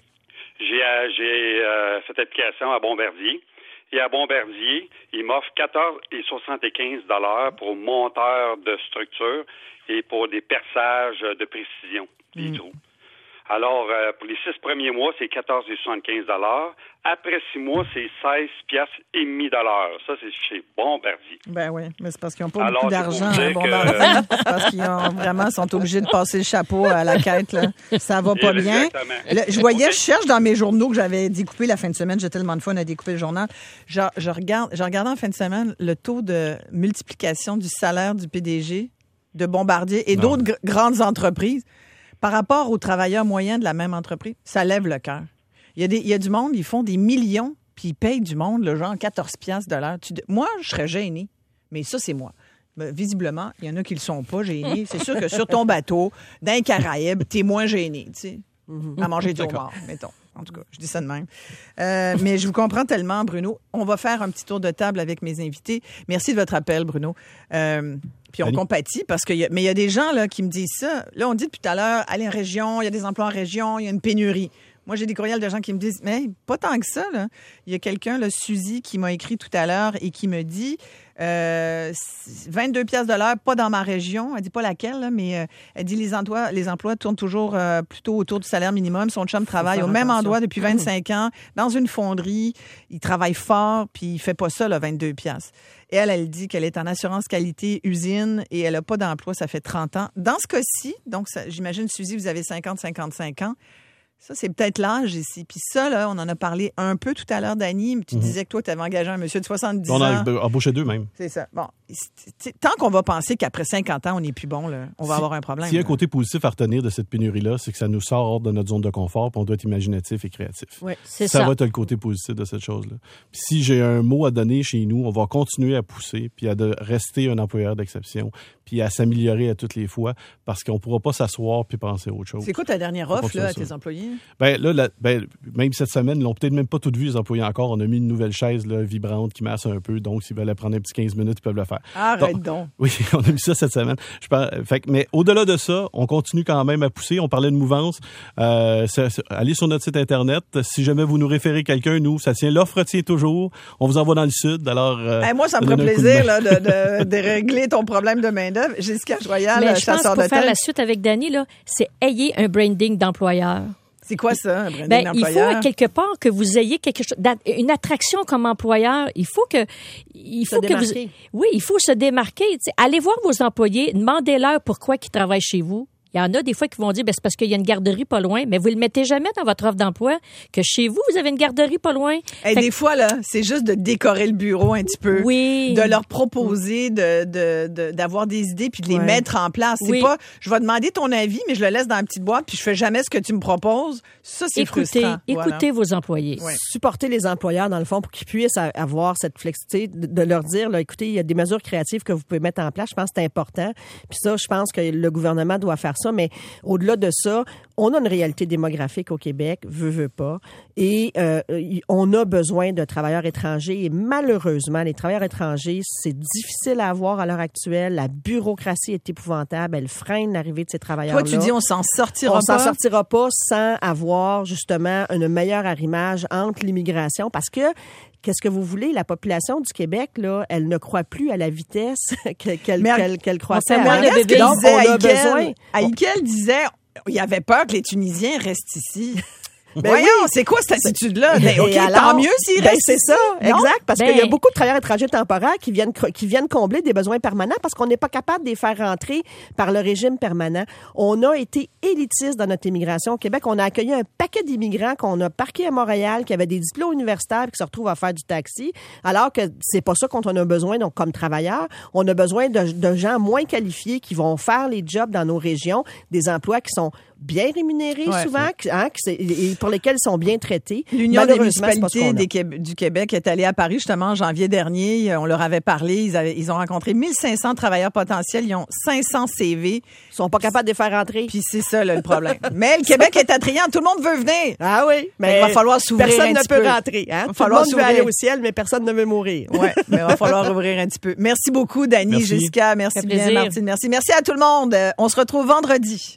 Speaker 9: J'ai cette application à Bombardier. Et à Bombardier, ils m'offrent 14,75$ pour monteur de structure et pour des perçages de précision des trous. Alors, pour les 6 premiers mois, c'est 14,75$. Après 6 mois, c'est 16,50$. Ça, c'est chez Bombardier.
Speaker 1: Ben oui, mais c'est parce qu'ils n'ont pas beaucoup d'argent à Bombardier. Parce qu'ils sont obligés de passer le chapeau à la quête. Là. Ça va pas bien. Je cherche dans mes journaux que j'avais découpé la fin de semaine. J'ai tellement de fun à découper le journal. Je regardais en fin de semaine le taux de multiplication du salaire du PDG de Bombardier et d'autres grandes entreprises. Par rapport aux travailleurs moyens de la même entreprise, ça lève le cœur. Il y a du monde, ils font des millions, puis ils payent du monde, le genre 14$ de l'heure. Moi, je serais gênée, mais ça, c'est moi. Mais visiblement, il y en a qui le sont pas gênés. C'est sûr que sur ton bateau, dans les Caraïbes, t'es moins gêné, tu sais, à manger du homard, mettons. En tout cas, je dis ça de même. Mais je vous comprends tellement, Bruno. On va faire un petit tour de table avec mes invités. Merci de votre appel, Bruno. Puis on compatit parce que il y a des gens là qui me disent ça. Là, on dit depuis tout à l'heure, allez en région, il y a des emplois en région, il y a une pénurie. Moi, j'ai des courriels de gens qui me disent, mais pas tant que ça, là. Il y a quelqu'un, là, Suzy, qui m'a écrit tout à l'heure et qui me dit 22$ de l'heure, pas dans ma région. Elle dit pas laquelle, là, mais elle dit les emplois tournent toujours plutôt autour du salaire minimum. Son chum travaille au même endroit depuis 25 ans, dans une fonderie. Il travaille fort, puis il fait pas ça, là, 22$. Et elle dit qu'elle est en assurance qualité usine et elle a pas d'emploi, ça fait 30 ans. Dans ce cas-ci, donc j'imagine, Suzy, vous avez 50-55 ans. Ça, c'est peut-être l'âge ici. Puis ça, là, on en a parlé un peu tout à l'heure, Dany. Tu disais que toi, tu avais engagé un monsieur de 70 ans.
Speaker 4: On a embauché 2 même.
Speaker 1: C'est ça. Bon, tant qu'on va penser qu'après 50 ans, on n'est plus bon, là, on va avoir un problème.
Speaker 4: S'il y a un côté positif à retenir de cette pénurie-là, c'est que ça nous sort hors de notre zone de confort, puis on doit être imaginatif et créatif.
Speaker 3: Oui, c'est ça.
Speaker 4: Ça va être le côté positif de cette chose-là. Puis si j'ai un mot à donner chez nous, on va continuer à pousser, puis à rester un employeur d'exception, puis à s'améliorer à toutes les fois, parce qu'on ne pourra pas s'asseoir puis penser à autre chose.
Speaker 1: C'est quoi ta dernière offre là, à tes employés?
Speaker 4: Même cette semaine, ils l'ont peut-être même pas tout vu, les employés encore. On a mis une nouvelle chaise là, vibrante qui masse un peu. Donc, s'ils veulent prendre un petit 15 minutes, ils peuvent le faire.
Speaker 1: Arrête donc.
Speaker 4: Oui, on a mis ça cette semaine. Mais au-delà de ça, on continue quand même à pousser. On parlait de mouvance. Allez sur notre site Internet. Si jamais vous nous référez quelqu'un, nous, ça tient. L'offre tient toujours. On vous envoie dans le sud. Alors,
Speaker 1: moi, ça me ferait plaisir là, de régler ton problème de main-d'œuvre. Jessica Joyal,
Speaker 3: mais je pense
Speaker 1: chasseur de tête.
Speaker 3: Pour faire la suite avec Dany, là, c'est ayez un branding d'employeur.
Speaker 1: C'est quoi ça, un branding d'employeur?
Speaker 3: Il faut quelque part que vous ayez quelque chose, une attraction comme employeur. Il faut que il faut se démarquer. T'sais. Allez voir vos employés, demandez-leur pourquoi ils travaillent chez vous. Il y en a des fois qui vont dire, c'est parce qu'il y a une garderie pas loin, mais vous le mettez jamais dans votre offre d'emploi que chez vous, vous avez une garderie pas loin.
Speaker 1: Des fois, là, c'est juste de décorer le bureau un petit peu.
Speaker 3: Oui.
Speaker 1: De leur proposer d'avoir des idées puis de les mettre en place. C'est pas, je vais demander ton avis, mais je le laisse dans une petite boîte puis je fais jamais ce que tu me proposes. Ça, c'est frustrant.
Speaker 3: Écoutez vos employés.
Speaker 2: Ouais. Supporter les employeurs, dans le fond, pour qu'ils puissent avoir cette flexibilité de leur dire, là, écoutez, il y a des mesures créatives que vous pouvez mettre en place. Je pense que c'est important. Puis ça, je pense que le gouvernement doit faire ça, mais au-delà de ça, on a une réalité démographique au Québec, veut pas, et on a besoin de travailleurs étrangers, et malheureusement, les travailleurs étrangers, c'est difficile à avoir à l'heure actuelle, la bureaucratie est épouvantable, elle freine l'arrivée de ces travailleurs-là.
Speaker 1: Toi, tu dis on s'en sortira pas?
Speaker 2: On s'en sortira pas sans avoir justement un meilleur arrimage entre l'immigration, parce que qu'est-ce que vous voulez? La population du Québec, là, elle ne croît plus à la vitesse qu'elle croissait.
Speaker 1: Donc, on a besoin. Aïkel disait, il avait peur que les Tunisiens restent ici. Voyons, c'est quoi cette attitude-là? OK, alors, tant mieux s'ils restent
Speaker 2: c'est ça, exact, parce qu'il y a beaucoup de travailleurs étrangers temporaires qui viennent combler des besoins permanents parce qu'on n'est pas capable de les faire rentrer par le régime permanent. On a été élitiste dans notre immigration au Québec. On a accueilli un paquet d'immigrants qu'on a parqués à Montréal, qui avaient des diplômes universitaires et qui se retrouvent à faire du taxi, alors que c'est pas ça qu'on a besoin. Donc, comme travailleurs, on a besoin de gens moins qualifiés qui vont faire les jobs dans nos régions, des emplois qui sont bien rémunérés souvent, et pour lesquels ils sont bien traités.
Speaker 1: L'Union des municipalités du Québec est allée à Paris justement en janvier dernier. On leur avait parlé. Ils ont rencontré 1500 travailleurs potentiels. Ils ont 500 CV.
Speaker 2: Ils sont pas capables de les faire rentrer.
Speaker 1: Puis c'est ça là, le problème. Mais le Québec est attrayant. Tout le monde veut venir.
Speaker 2: Ah oui.
Speaker 1: Mais il va falloir s'ouvrir un petit peu.
Speaker 2: Personne ne peut rentrer. Hein? Tout le monde veut aller au ciel, mais personne ne veut mourir.
Speaker 1: Oui, mais il va falloir ouvrir un petit peu. Merci beaucoup, Dany, Jessica. Merci bien, Martine. Merci à tout le monde. On se retrouve vendredi.